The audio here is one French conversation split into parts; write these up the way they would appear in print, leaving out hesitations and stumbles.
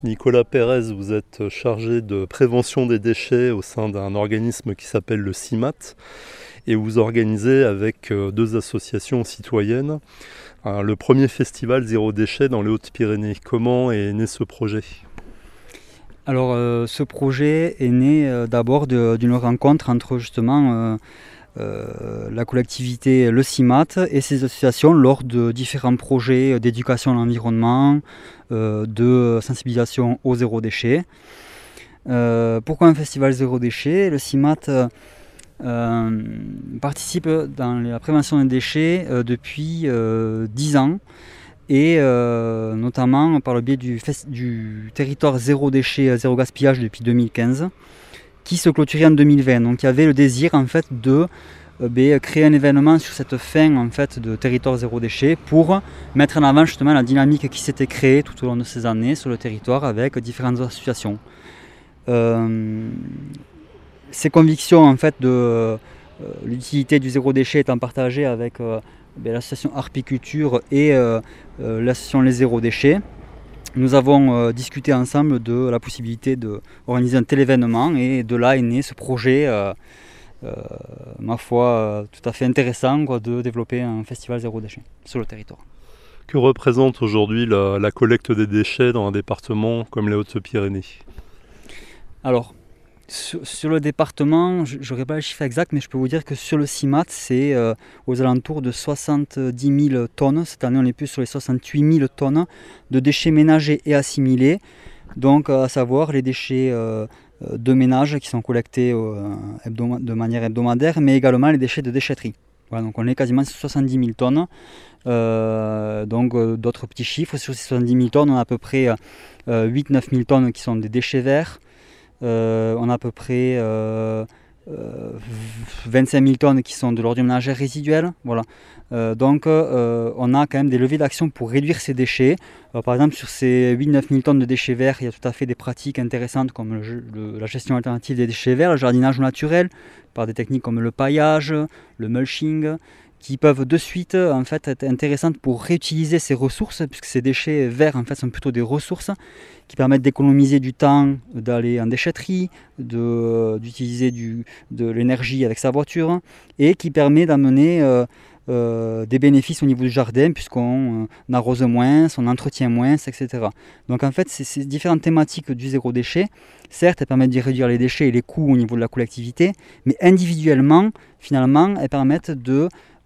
Nicolas Pérez, vous êtes chargé de prévention des déchets au sein d'un organisme qui s'appelle le CIMAT et vous organisez avec deux associations citoyennes le premier festival Zéro Déchet dans les Hautes-Pyrénées. Comment est né ce projet ? Alors ce projet est né d'abord d'une rencontre entre justement la collectivité Le CIMAT et ses associations lors de différents projets d'éducation à l'environnement, de sensibilisation au zéro déchet. Pourquoi un festival zéro déchet ? Le CIMAT participe dans la prévention des déchets depuis 10 ans et notamment par le biais du territoire zéro déchet, zéro gaspillage depuis 2015 qui se clôturait en 2020. Donc il y avait le désir en fait de créer un événement sur cette fin en fait, de territoire zéro déchet pour mettre en avant justement la dynamique qui s'était créée tout au long de ces années sur le territoire avec différentes associations. Ces convictions en fait, de l'utilité du zéro déchet étant partagées avec l'association Arpiculture et l'association Les Zéro Déchets. Nous avons discuté ensemble de la possibilité d'organiser un tel événement et de là est né ce projet, ma foi, tout à fait intéressant de développer un festival zéro déchet sur le territoire. Que représente aujourd'hui la collecte des déchets dans un département comme les Hautes-Pyrénées ? Alors, sur le département, je n'aurai pas le chiffre exact, mais je peux vous dire que sur le CIMAT, c'est aux alentours de 70 000 tonnes. Cette année, on est plus sur les 68 000 tonnes de déchets ménagers et assimilés. Donc, à savoir les déchets de ménage qui sont collectés de manière hebdomadaire, mais également les déchets de déchetterie. Voilà, donc on est quasiment sur 70 000 tonnes. D'autres petits chiffres, sur ces 70 000 tonnes, on a à peu près 8-9 000 tonnes qui sont des déchets verts. On a à peu près 25 000 tonnes qui sont de l'ordure ménagère résiduelle. Voilà. On a quand même des leviers d'action pour réduire ces déchets. Par exemple, sur ces 8-9 000 tonnes de déchets verts, il y a tout à fait des pratiques intéressantes comme la gestion alternative des déchets verts, le jardinage naturel, par des techniques comme le paillage, le mulching, qui peuvent de suite en fait, être intéressantes pour réutiliser ces ressources, puisque ces déchets verts en fait, sont plutôt des ressources qui permettent d'économiser du temps, d'aller en déchetterie, d'utiliser de l'énergie avec sa voiture, et qui permet d'amener des bénéfices au niveau du jardin, puisqu'on arrose moins, on entretient moins, etc. Donc en fait, ces différentes thématiques du zéro déchet, certes, elles permettent de réduire les déchets et les coûts au niveau de la collectivité, mais individuellement, finalement, elles permettent de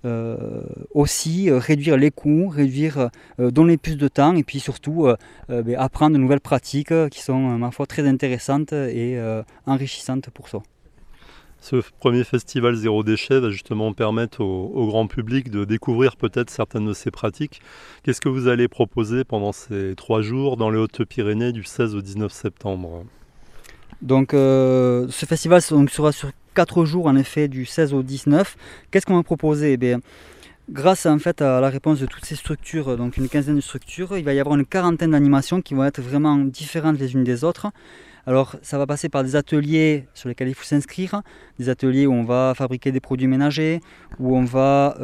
aussi réduire les coûts, donner plus de temps et puis surtout apprendre de nouvelles pratiques qui sont ma foi très intéressantes et enrichissantes pour soi. Ce premier festival Zéro Déchet va justement permettre au grand public de découvrir peut-être certaines de ces pratiques. Qu'est-ce que vous allez proposer pendant ces 3 jours dans les Hautes-Pyrénées du 16 au 19 septembre ? Donc ce festival sera sur 4 jours en effet du 16 au 19. Qu'est-ce qu'on va proposer ? Grâce en fait à la réponse de toutes ces structures, donc une quinzaine de structures, il va y avoir une quarantaine d'animations qui vont être vraiment différentes les unes des autres. Alors ça va passer par des ateliers sur lesquels il faut s'inscrire, des ateliers où on va fabriquer des produits ménagers, où on va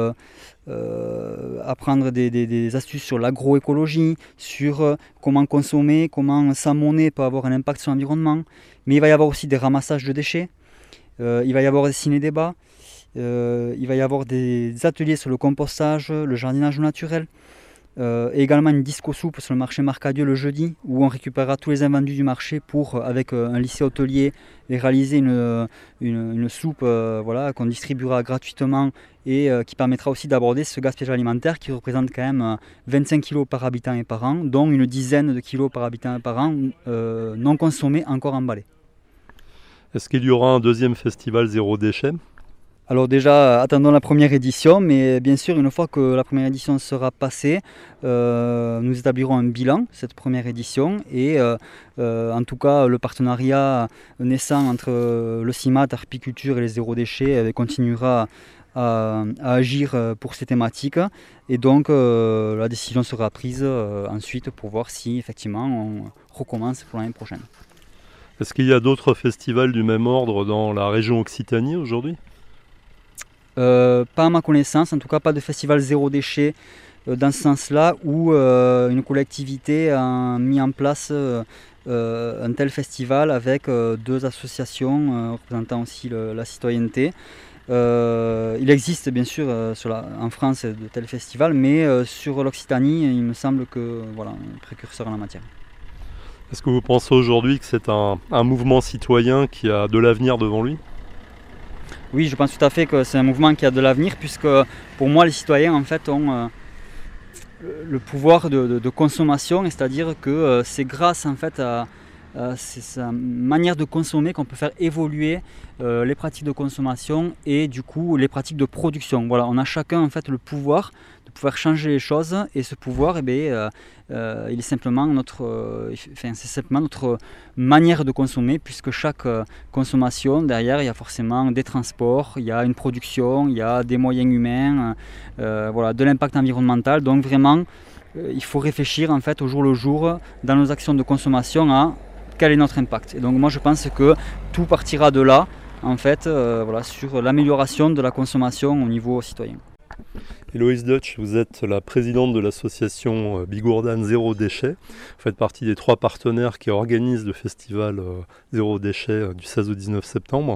apprendre des astuces sur l'agroécologie, sur comment consommer, comment sa monnaie peut avoir un impact sur l'environnement. Mais il va y avoir aussi des ramassages de déchets, il va y avoir des ciné-débats, il va y avoir des ateliers sur le compostage, le jardinage naturel. Et également une disco soupe sur le marché Marcadieu le jeudi où on récupérera tous les invendus du marché pour, avec un lycée hôtelier, réaliser une soupe qu'on distribuera gratuitement et qui permettra aussi d'aborder ce gaspillage alimentaire qui représente quand même 25 kg par habitant et par an, dont une dizaine de kilos par habitant et par an non consommés, encore emballés. Est-ce qu'il y aura un deuxième festival Zéro Déchet ? Alors déjà, attendons la première édition, mais bien sûr, une fois que la première édition sera passée, nous établirons un bilan de cette première édition et en tout cas, le partenariat naissant entre le CIMAT, Arpiculture et les Zéro Déchets continuera à agir pour ces thématiques et donc la décision sera prise ensuite pour voir si effectivement on recommence pour l'année prochaine. Est-ce qu'il y a d'autres festivals du même ordre dans la région Occitanie aujourd'hui ? Pas à ma connaissance, en tout cas pas de festival zéro déchet dans ce sens-là, où une collectivité a mis en place un tel festival avec 2 associations représentant aussi la citoyenneté. Il existe bien sûr en France de tels festivals, mais sur l'Occitanie, il me semble que voilà, un précurseur en la matière. Est-ce que vous pensez aujourd'hui que c'est un mouvement citoyen qui a de l'avenir devant lui ? Oui, je pense tout à fait que c'est un mouvement qui a de l'avenir, puisque pour moi, les citoyens en fait ont le pouvoir de consommation, c'est-à-dire que c'est grâce en fait à sa manière de consommer qu'on peut faire évoluer les pratiques de consommation et du coup les pratiques de production. Voilà, on a chacun en fait le pouvoir de pouvoir changer les choses, et ce pouvoir, il est simplement c'est simplement notre manière de consommer, puisque chaque consommation derrière, il y a forcément des transports, il y a une production, il y a des moyens humains, voilà, de l'impact environnemental. Donc vraiment, il faut réfléchir en fait au jour le jour dans nos actions de consommation à quel est notre impact. Et donc moi je pense que tout partira de là, en fait, voilà, sur l'amélioration de la consommation au niveau citoyen. Héloïse Deutsch, vous êtes la présidente de l'association Bigourdan Zéro Déchet. Vous faites partie des 3 partenaires qui organisent le festival Zéro Déchet du 16 au 19 septembre.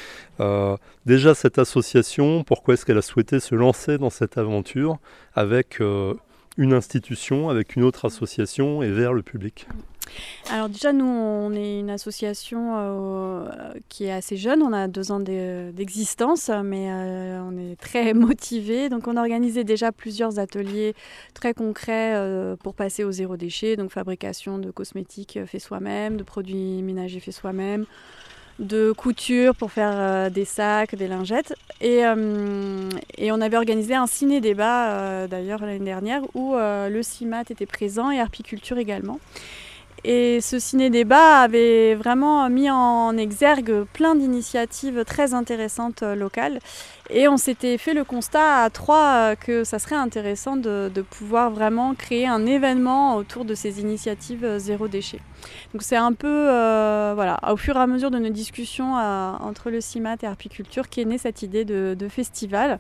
Déjà cette association, pourquoi est-ce qu'elle a souhaité se lancer dans cette aventure avec une institution, avec une autre association et vers le public ? Alors déjà, nous, on est une association qui est assez jeune, on a 2 ans d'existence, mais on est très motivés. Donc on a organisé déjà plusieurs ateliers très concrets pour passer au zéro déchet, donc fabrication de cosmétiques fait soi-même, de produits ménagers fait soi-même, de couture pour faire des sacs, des lingettes. Et on avait organisé un ciné-débat d'ailleurs l'année dernière où le CIMAT était présent et Herpiculture également. Et ce ciné-débat avait vraiment mis en exergue plein d'initiatives très intéressantes locales. Et on s'était fait le constat à 3 que ça serait intéressant de pouvoir vraiment créer un événement autour de ces initiatives zéro déchet. Donc c'est un peu, voilà, au fur et à mesure de nos discussions entre le CIMAT et Herpiculture qu'est née cette idée de festival.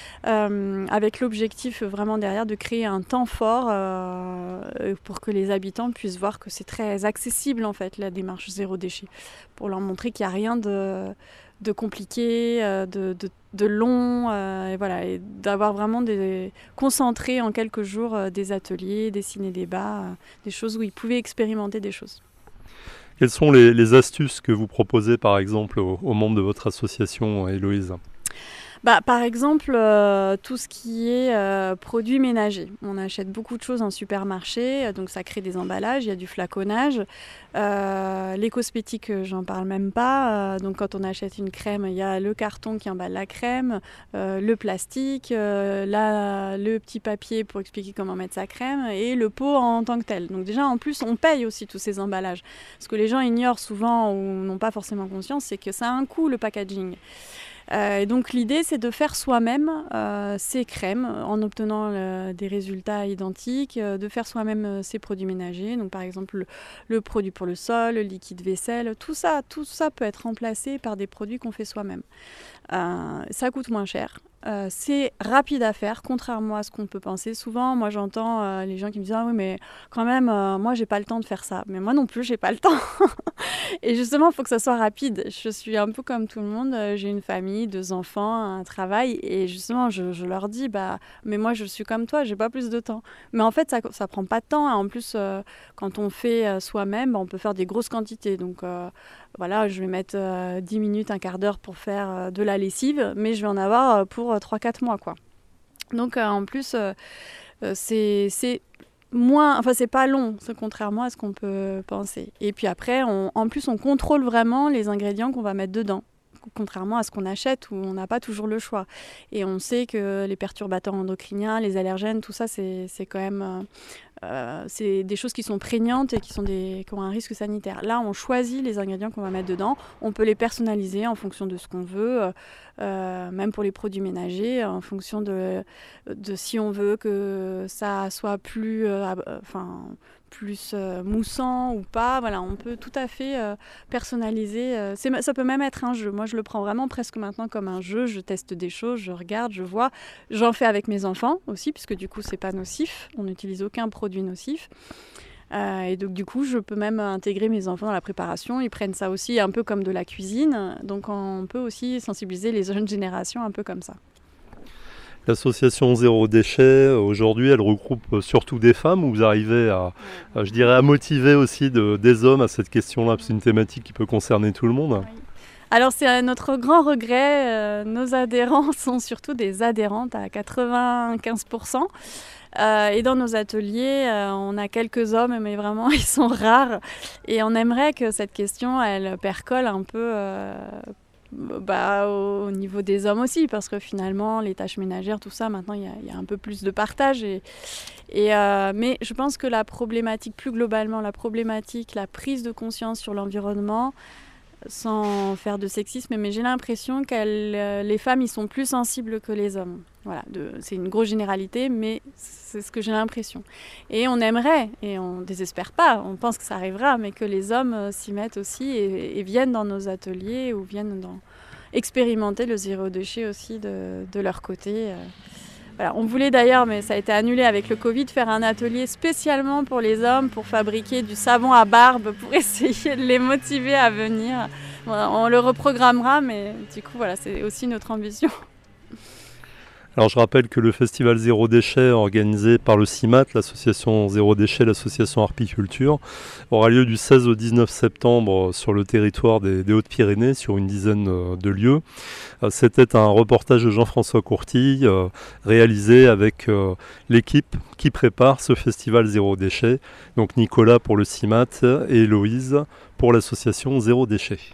Avec l'objectif vraiment derrière de créer un temps fort pour que les habitants puissent voir que c'est très accessible en fait la démarche zéro déchet, pour leur montrer qu'il n'y a rien de compliqué, de long, et voilà, et d'avoir vraiment concentré en quelques jours des ateliers, des ciné-débats, des choses où ils pouvaient expérimenter des choses. Quelles sont les astuces que vous proposez par exemple aux membres de votre association, Héloïse ? Par exemple, tout ce qui est produits ménagers. On achète beaucoup de choses en supermarché, donc ça crée des emballages, il y a du flaconnage. Les cosmétiques, j'en parle même pas. Donc quand on achète une crème, il y a le carton qui emballe la crème, le plastique, le petit papier pour expliquer comment mettre sa crème et le pot en tant que tel. Donc déjà, en plus, on paye aussi tous ces emballages. Ce que les gens ignorent souvent ou n'ont pas forcément conscience, c'est que ça a un coût, le packaging. Et donc l'idée, c'est de faire soi-même ces crèmes en obtenant des résultats identiques, de faire soi-même ces produits ménagers. Donc par exemple le produit pour le sol, le liquide vaisselle, tout ça peut être remplacé par des produits qu'on fait soi-même. Ça coûte moins cher. C'est rapide à faire, contrairement à ce qu'on peut penser. Souvent, moi j'entends les gens qui me disent « Ah oui, mais quand même, moi j'ai pas le temps de faire ça. » Mais moi non plus, j'ai pas le temps. Et justement, il faut que ça soit rapide. Je suis un peu comme tout le monde. J'ai une famille, 2 enfants, un travail. Et justement, je leur dis « Mais moi je suis comme toi, j'ai pas plus de temps. » Mais en fait, ça prend pas de temps. En plus, quand on fait soi-même, on peut faire des grosses quantités. Donc voilà, je vais mettre 10 minutes, un quart d'heure pour faire de la lessive, mais je vais en avoir pour 3-4 mois, quoi. Donc en plus, c'est moins, enfin c'est pas long, c'est contrairement à ce qu'on peut penser. Et puis après, en plus, on contrôle vraiment les ingrédients qu'on va mettre dedans, contrairement à ce qu'on achète où on n'a pas toujours le choix. Et on sait que les perturbateurs endocriniens, les allergènes, tout ça, c'est quand même c'est des choses qui sont prégnantes et qui ont un risque sanitaire. Là, on choisit les ingrédients qu'on va mettre dedans. On peut les personnaliser en fonction de ce qu'on veut, même pour les produits ménagers, en fonction de si on veut que ça soit plus moussant ou pas. Voilà, on peut tout à fait personnaliser. Ça peut même être un jeu. Moi, je le prends vraiment presque maintenant comme un jeu. Je teste des choses, je regarde, je vois. J'en fais avec mes enfants aussi, puisque du coup, c'est pas nocif. On n'utilise aucun produit nocif. Et donc, du coup, je peux même intégrer mes enfants dans la préparation. Ils prennent ça aussi un peu comme de la cuisine. Donc, on peut aussi sensibiliser les jeunes générations un peu comme ça. L'association Zéro Déchet, aujourd'hui, elle regroupe surtout des femmes, ou vous arrivez à motiver aussi des hommes à cette question-là, parce que c'est une thématique qui peut concerner tout le monde. Oui. Alors c'est notre grand regret, nos adhérents sont surtout des adhérentes à 95%. Et dans nos ateliers, on a quelques hommes, mais vraiment ils sont rares. Et on aimerait que cette question, elle percole un peu au niveau des hommes aussi, parce que finalement les tâches ménagères, tout ça, maintenant il y a un peu plus de partage. Mais je pense que la problématique, plus globalement, la prise de conscience sur l'environnement, sans faire de sexisme, mais j'ai l'impression que les femmes, ils sont plus sensibles que les hommes. Voilà, c'est une grosse généralité, mais c'est ce que j'ai l'impression. Et on aimerait, et on ne désespère pas, on pense que ça arrivera, mais que les hommes s'y mettent aussi et viennent dans nos ateliers ou viennent expérimenter le zéro déchet aussi de leur côté. Voilà, on voulait d'ailleurs, mais ça a été annulé avec le Covid, faire un atelier spécialement pour les hommes, pour fabriquer du savon à barbe, pour essayer de les motiver à venir. Voilà, on le reprogrammera, mais du coup, voilà, c'est aussi notre ambition. Alors je rappelle que le festival Zéro Déchet, organisé par le CIMAT, l'association Zéro Déchet, l'association Arpiculture, aura lieu du 16 au 19 septembre sur le territoire des Hautes-Pyrénées, sur une dizaine de lieux. C'était un reportage de Jean-François Courtille, réalisé avec l'équipe qui prépare ce festival Zéro Déchet, donc Nicolas pour le CIMAT et Héloïse pour l'association Zéro Déchet.